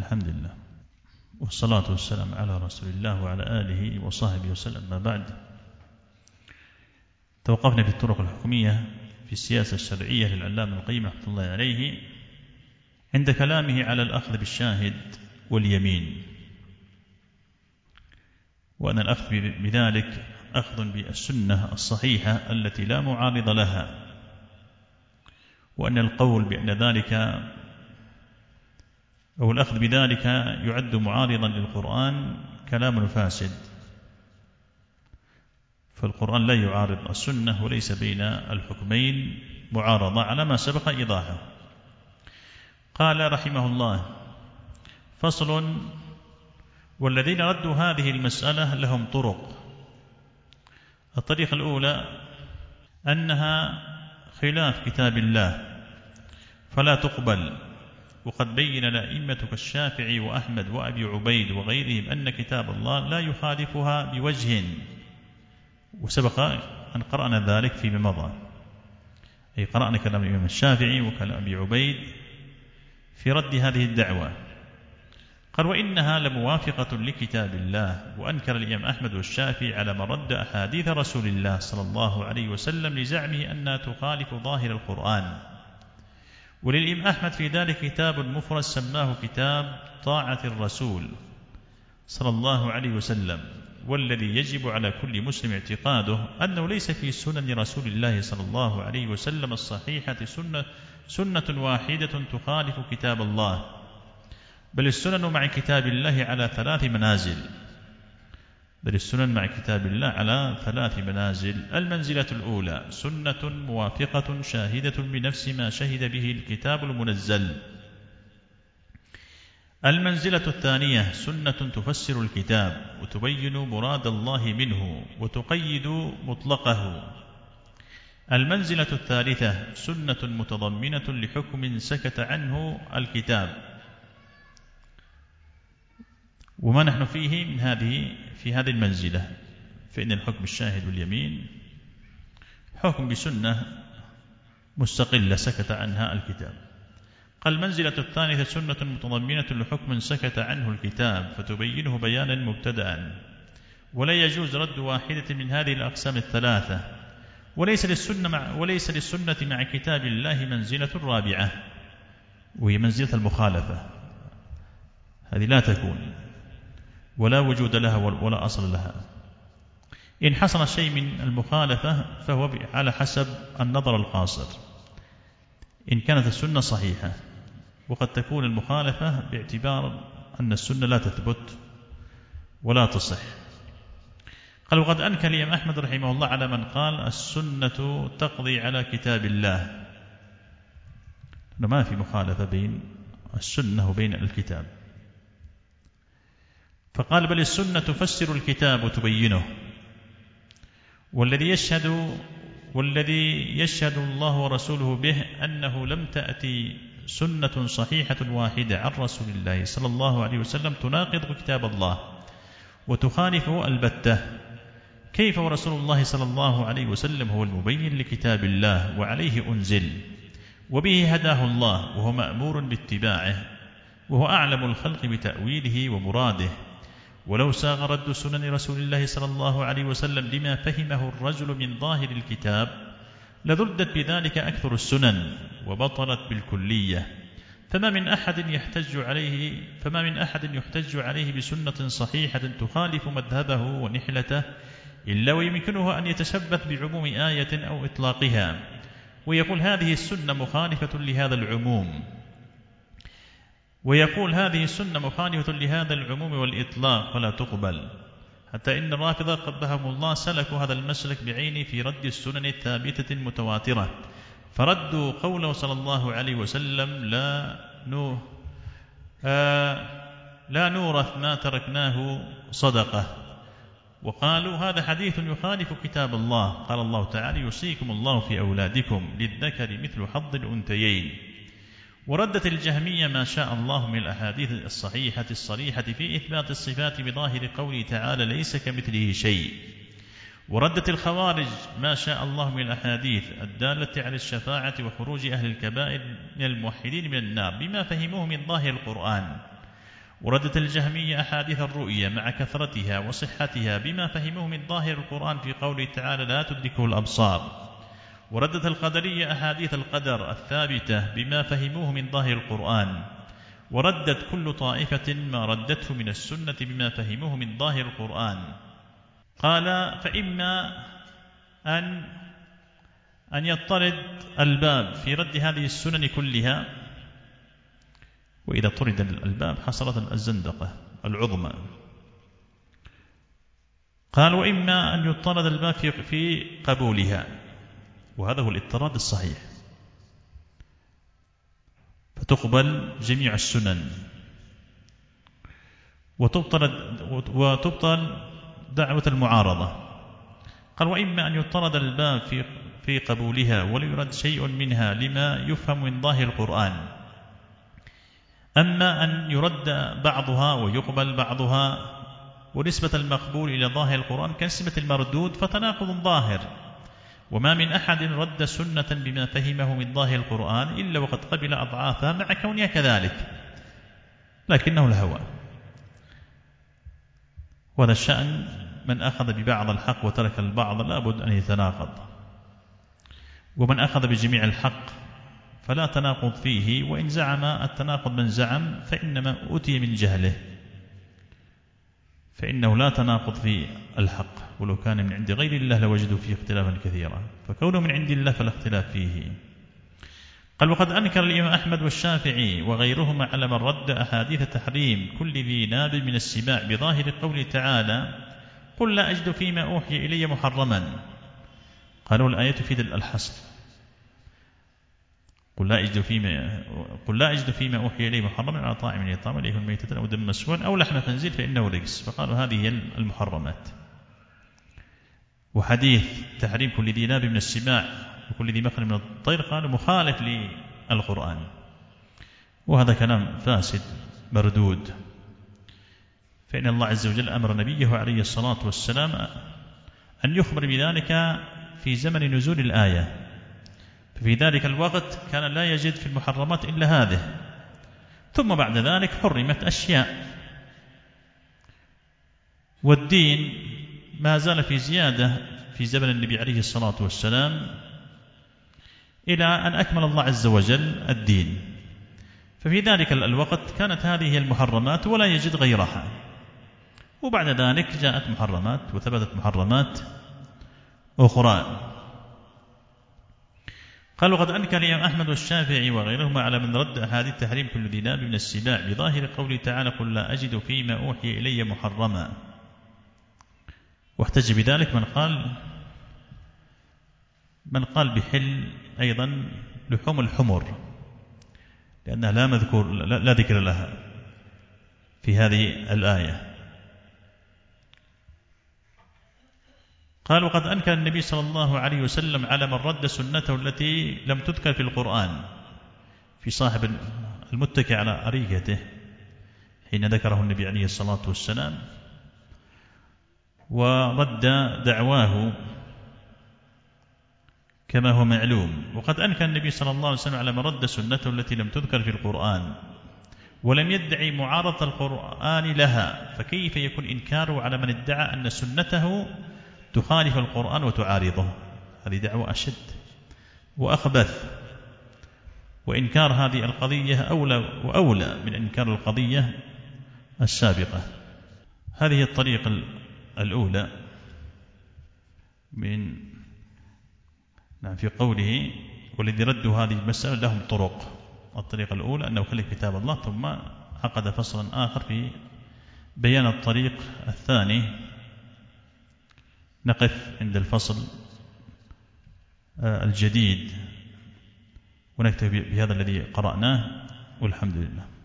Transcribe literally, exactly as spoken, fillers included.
الحمد لله، والصلاة والسلام على رسول الله وعلى آله وصحبه وسلم. ما بعد، توقفنا في الطرق الحكمية في السياسة الشرعية للعلامة القيم رحمة الله عليه عند كلامه على الأخذ بالشاهد واليمين، وأن الأخذ بذلك أخذ بالسنة الصحيحة التي لا معارض لها، وأن القول بأن ذلك أو الأخذ بذلك يعد معارضا للقرآن كلام فاسد، فالقرآن لا يعارض السنة، وليس بين الحكمين معارضة على ما سبق إيضاحه. قال رحمه الله: فصل: والذين ردوا هذه المسألة لهم طرق. الطريقة الأولى أنها خلاف كتاب الله فلا تقبل، وقد بين الأئمة كالشافعي وأحمد وأبي عبيد وغيرهم أن كتاب الله لا يخالفها بوجه، وسبق أن قرأنا ذلك فيما مضى، أي قرأنا كلام الإمام الشافعي وكلام أبي عبيد في رد هذه الدعوة. قال: وإنها لموافقة لكتاب الله. وأنكر الإمام أحمد والشافعي على من رد أحاديث رسول الله صلى الله عليه وسلم لزعمه أنها تخالف ظاهر القرآن. وللإمام أحمد في ذلك كتاب مفرد سماه كتاب طاعة الرسول صلى الله عليه وسلم، والذي يجب على كل مسلم اعتقاده أنه ليس في سنن رسول الله صلى الله عليه وسلم الصحيحة سنة, سنة واحدة تخالف كتاب الله، بل السنن مع كتاب الله على ثلاث منازل بل السنن مع كتاب الله على ثلاث منازل. المنزلة الأولى سنة موافقة شاهدة بنفس ما شهد به الكتاب المنزل. المنزلة الثانية سنة تفسر الكتاب وتبين مراد الله منه وتقيد مطلقه. المنزلة الثالثة سنة متضمنة لحكم سكت عنه الكتاب. وما نحن فيه من هذه في هذه المنزلة، فإن الحكم الشاهد واليمين حكم بسنة مستقلة سكت عنها الكتاب. قال: المنزلة الثالثة سنة متضمنة لحكم سكت عنه الكتاب فتبينه بيانا مبتدأ، ولا يجوز رد واحدة من هذه الأقسام الثلاثة. وليس للسنة مع, وليس للسنة مع كتاب الله منزلة رابعة، وهي منزلة المخالفة. هذه لا تكون ولا وجود لها ولا أصل لها. إن حصل شيء من المخالفة فهو على حسب النظر القاصر، إن كانت السنة صحيحة، وقد تكون المخالفة باعتبار أن السنة لا تثبت ولا تصح. قال: وقد أنكر الإمام أحمد رحمه الله على من قال السنة تقضي على كتاب الله، ما في مخالفة بين السنة وبين الكتاب، فقال: بل السنة تفسر الكتاب وتبينه، والذي يشهد والذي يشهد الله ورسوله به أنه لم تأتي سنة صحيحة واحدة عن رسول الله صلى الله عليه وسلم تناقض كتاب الله وتخالفه البتة. كيف ورسول الله صلى الله عليه وسلم هو المبين لكتاب الله وعليه أنزل وبه هداه الله وهو مأمور باتباعه وهو أعلم الخلق بتأويله ومراده. ولو ساغ رد سنن رسول الله صلى الله عليه وسلم لما فهمه الرجل من ظاهر الكتاب لردت بذلك أكثر السنن وبطلت بالكلية. فما من أحد يحتج عليه فما من أحد يحتج عليه بسنة صحيحة تخالف مذهبه ونحلته إلا ويمكنه أن يتشبث بعموم آية أو إطلاقها ويقول هذه السنة مخالفة لهذا العموم ويقول هذه السنة مخالفة لهذا العموم والإطلاق فلا تقبل. حتى إن الرافضة قبحهم الله سلكوا هذا المسلك بعينه في رد السنن الثابتة المتواترة، فردوا قوله صلى الله عليه وسلم لا نو آه لا نورث ما تركناه صدقة، وقالوا هذا حديث يخالف كتاب الله. قال الله تعالى: يوصيكم الله في أولادكم للذكر مثل حظ الأنثيين. وردت الجهمية ما شاء الله من الأحاديث الصحيحة الصريحة في إثبات الصفات بظاهر قوله تعالى: ليس كمثله شيء. وردت الخوارج ما شاء الله من الأحاديث الدالة على الشفاعة وخروج أهل الكبائر من الموحدين من النار بما فهموه من ظاهر القرآن. وردت الجهمية أحاديث الرؤيا مع كثرتها وصحتها بما فهموه من ظاهر القرآن في قوله تعالى لا تدركه الأبصار. وردت القدرية أحاديث القدر الثابتة بما فهموه من ظاهر القرآن. وردت كل طائفة ما ردته من السنة بما فهموه من ظاهر القرآن. قال فإما أن أن يطرد الباب في رد هذه السنن كلها، وإذا طرد الباب حصلت الزندقة العظمى. قال وإما أن يطرد الباب في قبولها، وهذا هو الاضطراد الصحيح، فتقبل جميع السنن وتبطل, وتبطل دعوة المعارضة. قال وإما أن يطرد الباب في في قبولها ولا يرد شيء منها لما يفهم من ظاهر القرآن. أما أن يرد بعضها ويقبل بعضها، ونسبة المقبول إلى ظاهر القرآن كنسبة المردود، فتناقض ظاهر. وما من أحد رد سنة بما فهمه من ظاهر القرآن إلا وقد قبل أضعافها مع كونها كذلك، لكنه الهوى. وهذا الشأن من أخذ ببعض الحق وترك البعض لابد أن يتناقض، ومن أخذ بجميع الحق فلا تناقض فيه. وإن زعم التناقض من زعم فإنما أتي من جهله، فإنه لا تناقض في الحق، ولو كان من عند غير الله لوجدوا فيه اختلافا كثيرا، فكونه من عند الله فلا اختلاف فيه. قال وقد أنكر الإمام أحمد والشافعي وغيرهما على من رد أحاديث تحريم كل ذي ناب من السباع بظاهر قوله تعالى قل لا أجد فيما أوحي إلي محرما. قالوا الآية تفيد الحصر، قل لا أجد فيما قل لا أجد فيما أوحي إليه محرما على طاعم يطعم إليه الميتة أو دم مسفوحا أو لحم خنزير فإنه رجس، فقالوا هذه هي المحرمات. وحديث تحريم كل ذي ناب من السباع وكل ذي مخلب من الطير قالوا مخالف للقرآن، وهذا كلام فاسد مردود. فإن الله عز وجل أمر نبيه عليه الصلاة والسلام أن يخبر بذلك في زمن نزول الآية، في ذلك الوقت كان لا يجد في المحرمات إلا هذه، ثم بعد ذلك حرمت أشياء، والدين ما زال في زيادة في زمن النبي عليه الصلاة والسلام إلى أن أكمل الله عز وجل الدين. ففي ذلك الوقت كانت هذه المحرمات ولا يجد غيرها، وبعد ذلك جاءت محرمات وثبتت محرمات أخرى. قال وقد أنكر الإمام أحمد والشافعي وغيرهما على من رد أحاديث تحريم كل ذي ناب من السباع بظاهر قوله تعالى قل لا أجد فيما أوحي إلي محرما. واحتج بذلك من قال من قال بحل أيضا لحوم الحمر، لأنها لا مذكور لا ذكر لها في هذه الآية. قال وقد أنكر النبي صلى الله عليه وسلم على من رد سنته التي لم تذكر في القرآن في صاحب المتكئ على أريكته حين ذكره النبي عليه الصلاة والسلام، ورد دعواه كما هو معلوم. وقد أنكر النبي صلى الله عليه وسلم على من رد سنته التي لم تذكر في القرآن ولم يدعي معارضة القرآن لها، فكيف يكون إنكاره على من ادعى أن سنته تخالف القرآن وتعارضه؟ هذه دعوة أشد وأخبث، وإنكار هذه القضية أولى وأولى من إنكار القضية السابقة. هذه الطريقة الأولى من نعم في قوله والذي ردوا هذه المسألة لهم طرق. الطريقة الأولى أنه خلق كتاب الله، ثم عقد فصلا آخر في بيان الطريق الثاني. نقف عند الفصل الجديد ونكتفي بهذا الذي قرأناه، والحمد لله.